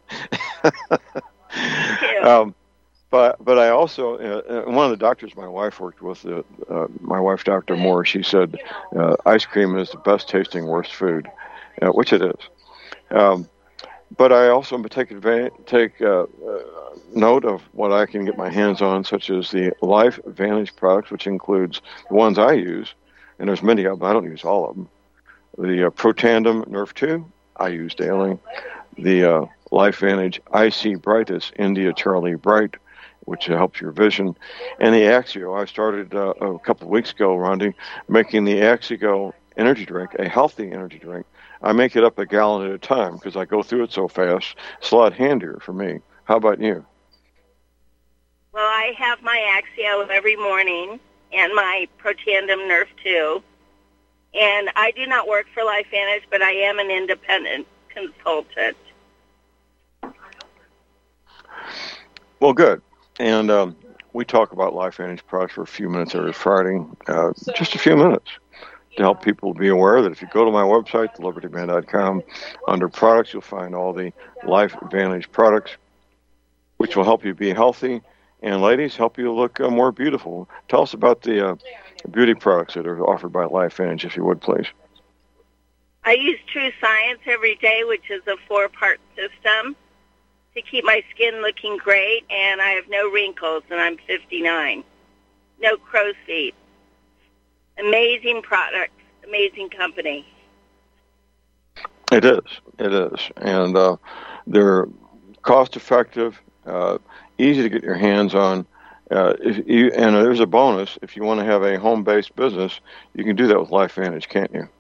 um, but but I also uh, one of the doctors my wife worked with, uh, uh, my wife, Doctor Moore, she said uh, ice cream is the best tasting worst food, uh, which it is. Um, but I also take advantage, take uh, uh, note of what I can get my hands on, such as the Life Vantage products, which includes the ones I use, and there's many of them. I don't use all of them. The uh, Protandim Nerve two I use daily. The uh, Life Vantage I C Brightest India Charlie Bright, which helps your vision, and the Axio. I started uh, a couple of weeks ago, Rondi, making the Axio energy drink, a healthy energy drink. I make it up a gallon at a time because I go through it so fast. It's a lot handier for me. How about you? Well, I have my Axio every morning and my Protandim Nerve two. And I do not work for Life Vantage, but I am an independent consultant. Well, good. And um, we talk about Life Vantage products for a few minutes every Friday, uh, just a few minutes, to help people be aware that if you go to my website, the liberty man dot com, under products, you'll find all the Life Vantage products, which will help you be healthy, and ladies, help you look uh, more beautiful. Tell us about the uh, beauty products that are offered by Life Vantage, if you would, please. I use True Science every day, which is a four-part system to keep my skin looking great, and I have no wrinkles, and I'm fifty-nine. No crow's feet. Amazing products, amazing company. It is, it is. And uh, they're cost-effective, uh, easy to get your hands on. Uh, if you, and there's a bonus. If you want to have a home-based business, you can do that with Life Vantage, can't you?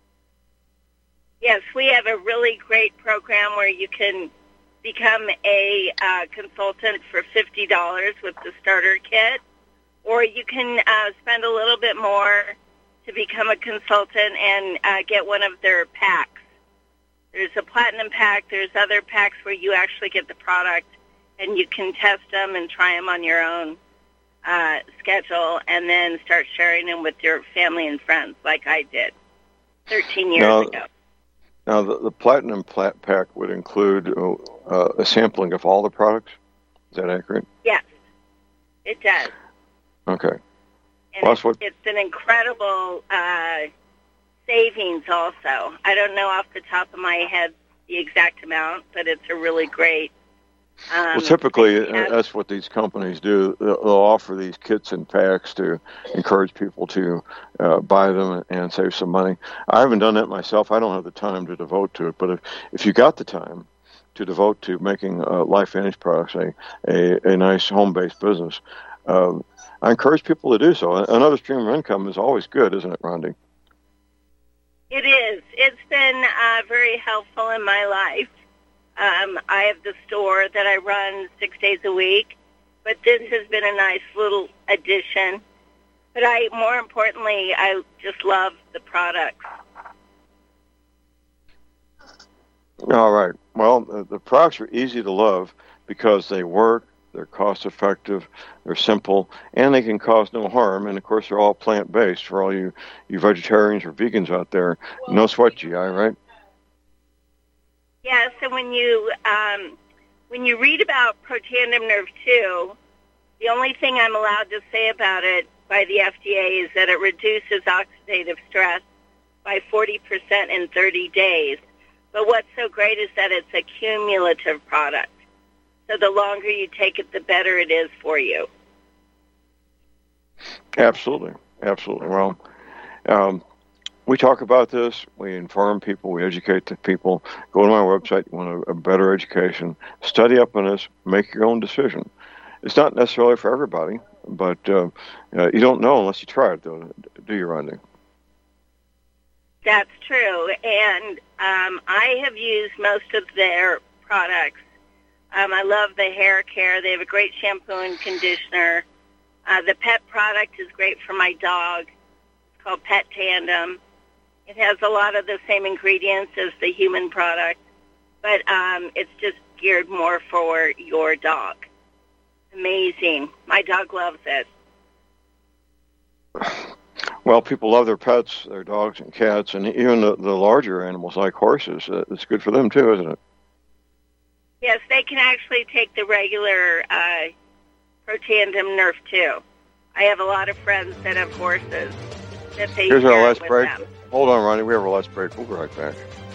Yes, we have a really great program where you can become a uh, consultant for fifty dollars with the starter kit, or you can uh, spend a little bit more to become a consultant and uh, get one of their packs. There's a platinum pack. There's other packs where you actually get the product and you can test them and try them on your own uh, schedule and then start sharing them with your family and friends like I did thirteen years now, ago. Now, the, the platinum plat pack would include uh, a sampling of all the products. Is that accurate? Yes, it does. Okay. And well, it's, what... it's an incredible uh, savings also. I don't know off the top of my head the exact amount, but it's a really great... Um, well, typically, that's what these companies do. They'll offer these kits and packs to encourage people to uh, buy them and save some money. I haven't done that myself. I don't have the time to devote to it. But if, if you got the time to devote to making uh, Life Vantage products a, a, a nice home-based business, uh, I encourage people to do so. Another stream of income is always good, isn't it, Rondi? It is. It's been uh, very helpful in my life. Um, I have the store that I run six days a week, but this has been a nice little addition. But I, more importantly, I just love the products. All right. Well, the, the products are easy to love because they work, they're cost-effective, they're simple, and they can cause no harm. And, of course, they're all plant-based for all you, you vegetarians or vegans out there. No sweat G I, right? Yes, and when you um, when you read about Protandim Nerve two, the only thing I'm allowed to say about it by the F D A is that it reduces oxidative stress by forty percent in thirty days. But what's so great is that it's a cumulative product. So the longer you take it, the better it is for you. Absolutely. Absolutely. Well, um, we talk about this. We inform people. We educate the people. Go to my website. You want a, a better education. Study up on this. Make your own decision. It's not necessarily for everybody, but uh, uh, you don't know unless you try it, though, do you, Rondi? That's true. And um, I have used most of their products Um, I love the hair care. They have a great shampoo and conditioner. Uh, the pet product is great for my dog. It's called Pet Tandem. It has a lot of the same ingredients as the human product, but um, it's just geared more for your dog. Amazing. My dog loves it. Well, people love their pets, their dogs and cats, and even the, the larger animals like horses. Uh, it's good for them, too, isn't it? Yes, they can actually take the regular uh, Protandem Nerf, too. I have a lot of friends that have horses that they Here's share our it last with break. them. Hold on, Ronnie. We have our last break. We'll be right back.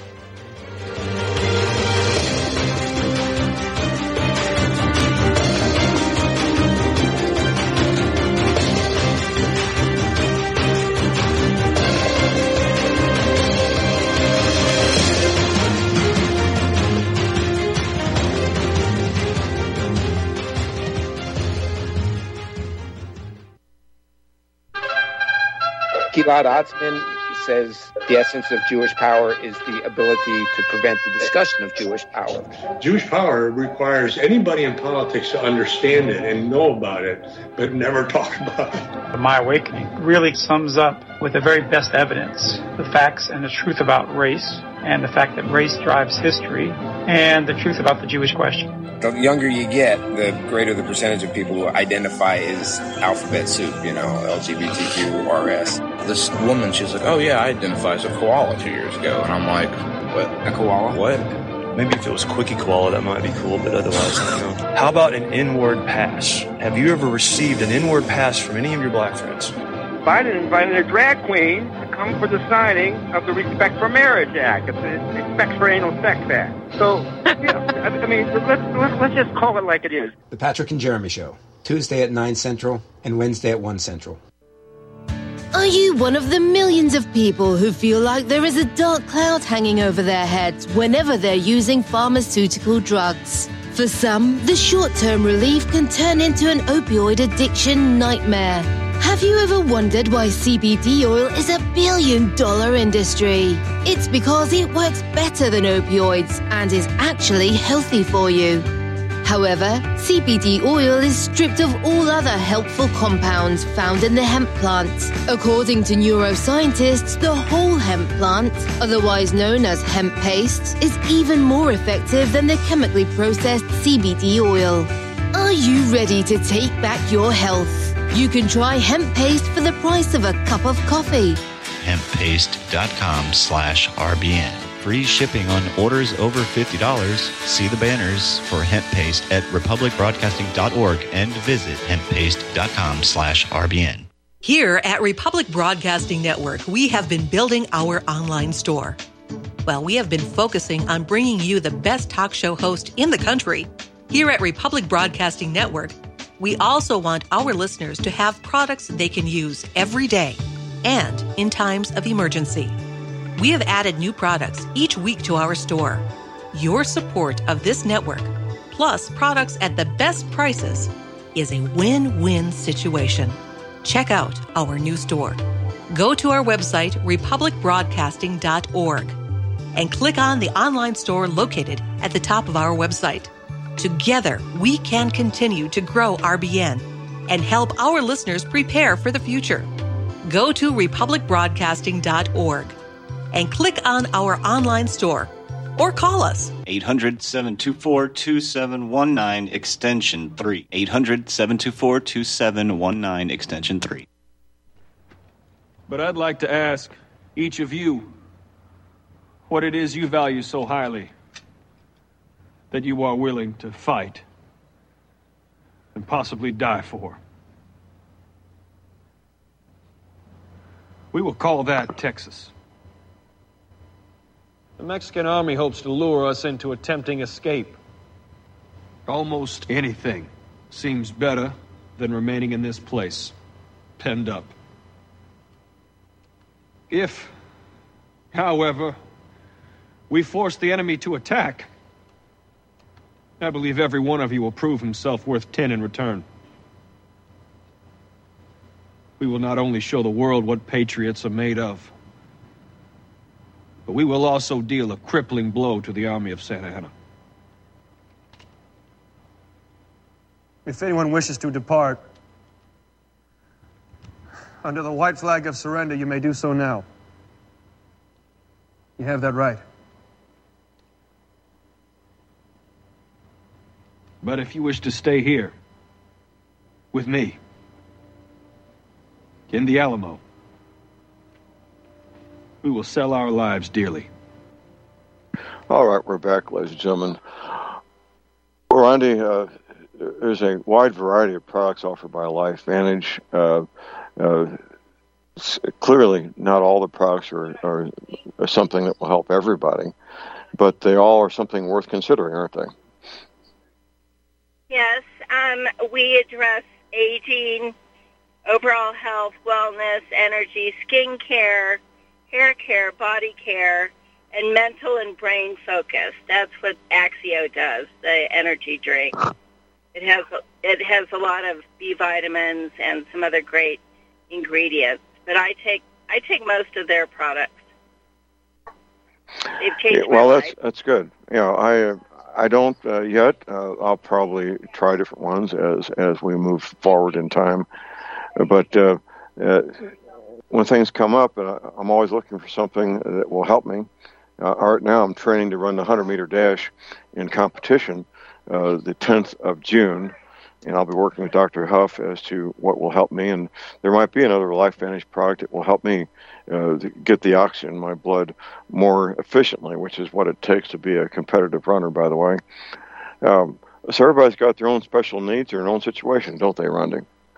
Gilad Atzmon says the essence of Jewish power is the ability to prevent the discussion of Jewish power. Jewish power requires anybody in politics to understand it and know about it, but never talk about it. My Awakening really sums up with the very best evidence, the facts and the truth about race, and the fact that race drives history, and the truth about the Jewish question. The younger you get, the greater the percentage of people who identify as alphabet soup, you know, L G B T Q, R S. This woman, she's like, oh yeah, I identify as a koala two years ago. And I'm like, what? A koala? What? Maybe if it was Quickie Koala, that might be cool, but otherwise, I don't know. How about an inward pass? Have you ever received an inward pass from any of your black friends? Biden invited a drag queen to come for the signing of the Respect for Marriage Act, the Respect for Anal Sex Act. So, you know, I mean, let's, let's, let's just call it like it is. The Patrick and Jeremy Show, Tuesday at nine Central and Wednesday at one Central. Are you one of the millions of people who feel like there is a dark cloud hanging over their heads whenever they're using pharmaceutical drugs? For some, the short-term relief can turn into an opioid addiction nightmare. Have you ever wondered why C B D oil is a billion-dollar industry? It's because it works better than opioids and is actually healthy for you. However, C B D oil is stripped of all other helpful compounds found in the hemp plant. According to neuroscientists, the whole hemp plant, otherwise known as hemp paste, is even more effective than the chemically processed C B D oil. Are you ready to take back your health? You can try hemp paste for the price of a cup of coffee. hemppaste.com slash RBN. Free shipping on orders over fifty dollars. See the banners for hemp paste at republic broadcasting dot org and visit hemppaste.com slash RBN. Here at Republic Broadcasting Network, we have been building our online store. Well, we have been focusing on bringing you the best talk show host in the country. Here at Republic Broadcasting Network, we also want our listeners to have products they can use every day and in times of emergency. We have added new products each week to our store. Your support of this network, plus products at the best prices, is a win-win situation. Check out our new store. Go to our website, republic broadcasting dot org, and click on the online store located at the top of our website. Together, we can continue to grow R B N and help our listeners prepare for the future. Go to republic broadcasting dot org and click on our online store or call us. eight hundred, seven two four, two seven one nine, extension three. eight hundred, seven two four, two seven one nine, extension three. But I'd like to ask each of you what it is you value so highly that you are willing to fight and possibly die for. We will call that Texas. The Mexican army hopes to lure us into a tempting escape. Almost anything seems better than remaining in this place, penned up. If, however, we force the enemy to attack, I believe every one of you will prove himself worth ten in return. We will not only show the world what patriots are made of, but we will also deal a crippling blow to the army of Santa Anna. If anyone wishes to depart, under the white flag of surrender, you may do so now. You have that right. But if you wish to stay here, with me, in the Alamo, we will sell our lives dearly. All right, we're back, ladies and gentlemen. Well, Randy, uh, there's a wide variety of products offered by LifeVantage. Uh, uh, clearly, not all the products are, are, are something that will help everybody, but they all are something worth considering, aren't they? Yes, um, we address aging, overall health, wellness, energy, skin care, hair care, body care, and mental and brain focus. That's what Axio does, the energy drink. It has it has a lot of B vitamins and some other great ingredients. But I take I take most of their products. They've changed yeah, well, my that's life. that's good. You know, I uh, I don't uh, yet. Uh, I'll probably try different ones as as we move forward in time. But uh, uh, when things come up, uh, I'm always looking for something that will help me. Uh, right now, I'm training to run the one hundred meter dash in competition uh, the tenth of June, and I'll be working with Doctor Huff as to what will help me. And there might be another LifeVantage product that will help me uh, get the oxygen in my blood more efficiently, which is what it takes to be a competitive runner, by the way. Um, so everybody's got their own special needs or their own situation, don't they, Randy?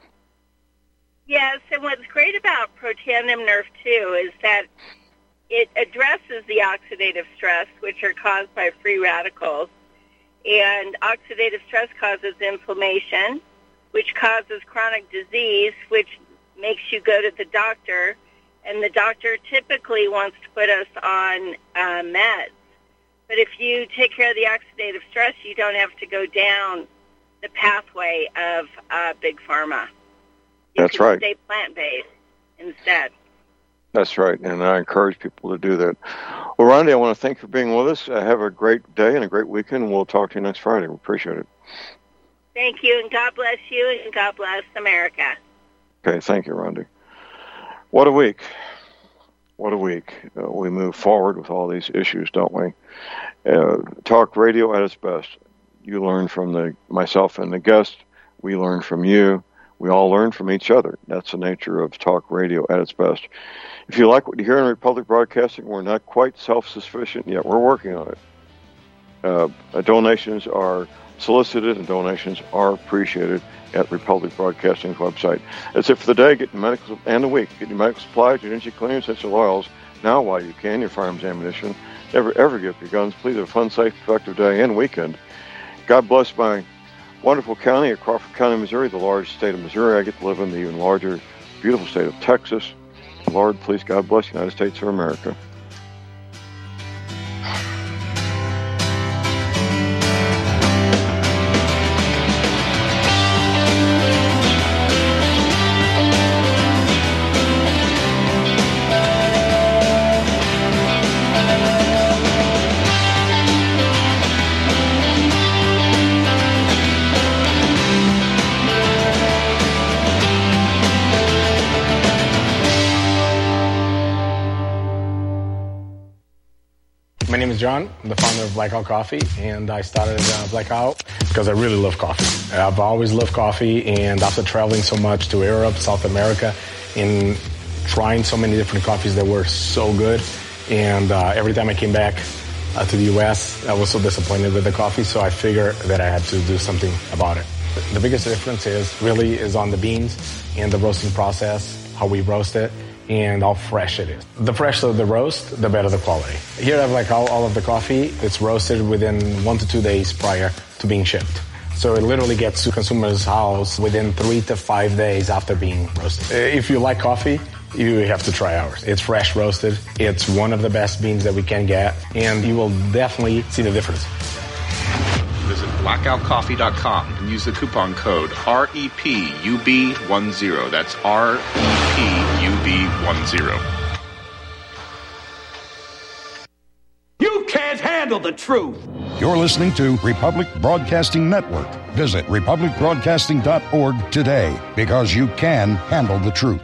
Yes, and what's great about Protandim Nerve two is that it addresses the oxidative stress, which are caused by free radicals. And oxidative stress causes inflammation, which causes chronic disease, which makes you go to the doctor. And the doctor typically wants to put us on uh, meds. But if you take care of the oxidative stress, you don't have to go down the pathway of uh, Big Pharma. You That's can right. Stay plant-based instead. That's right, and I encourage people to do that. Well, Randy, I want to thank you for being with us. Uh, have a great day and a great weekend, and we'll talk to you next Friday. We appreciate it. Thank you, and God bless you, and God bless America. Okay, thank you, Randy. What a week. What a week. Uh, we move forward with all these issues, don't we? Uh, talk radio at its best. You learn from the myself and the guest. We learn from you. We all learn from each other. That's the nature of talk radio at its best. If you like what you hear in Republic Broadcasting, we're not quite self-sufficient yet. We're working on it. Uh, donations are solicited and donations are appreciated at Republic Broadcasting's website. That's it for the day. Get your medical and the week. Get your medical supplies, your energy cleaning, essential oils. Now, while you can, your firearms ammunition. Never, ever give up your guns. Please have a fun, safe, productive day and weekend. God bless my wonderful county of Crawford County, Missouri, the largest state of Missouri. I get to live in the even larger, beautiful state of Texas. Lord, please, God bless the United States of America. My name is John. I'm the founder of Blackout Coffee, and I started uh, Blackout because I really love coffee. I've always loved coffee, and after traveling so much to Europe, South America, and trying so many different coffees that were so good, and uh, every time I came back uh, to the U S, I was so disappointed with the coffee, so I figured that I had to do something about it. The biggest difference is really is on the beans and the roasting process, how we roast it, and how fresh it is. The fresher the roast, the better the quality. Here I have like all, all of the coffee. It's roasted within one to two days prior to being shipped. So it literally gets to consumer's house within three to five days after being roasted. If you like coffee, you have to try ours. It's fresh roasted. It's one of the best beans that we can get, and you will definitely see the difference. Visit blackout coffee dot com and use the coupon code R E P U B ten. That's R E P U B ten. You can't handle handle the truth. You're listening to Republic Broadcasting Network. Visit republic broadcasting dot org today, because you can handle the truth.